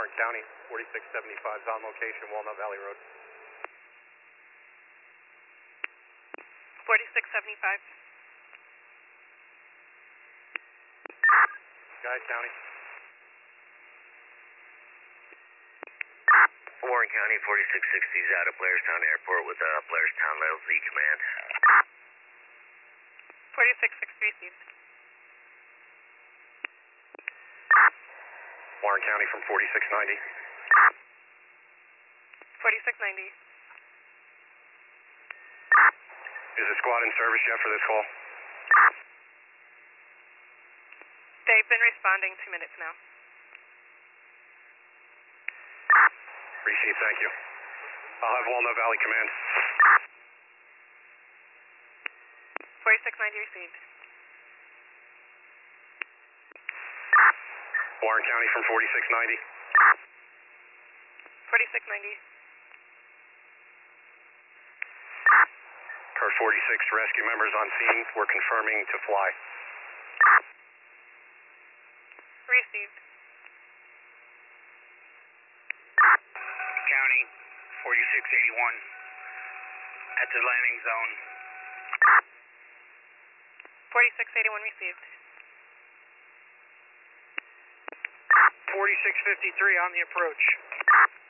Warren County, 4675 is on location, Walnut Valley Road. 4675. Guys County. Warren County, 4660 is out of Blairstown Airport with Blairstown LZ command. 4660 received. Warren County from 4690. 4690. Is the squad in service yet for this call? They've been responding 2 minutes now. Receive, thank you. I'll have Walnut Valley Command. 4690 received. Warren County from 4690. 4690. Kurt 46, rescue members on scene. We're confirming to fly. Received. County, 4681 at the landing zone. 4681 received. 4653 on the approach.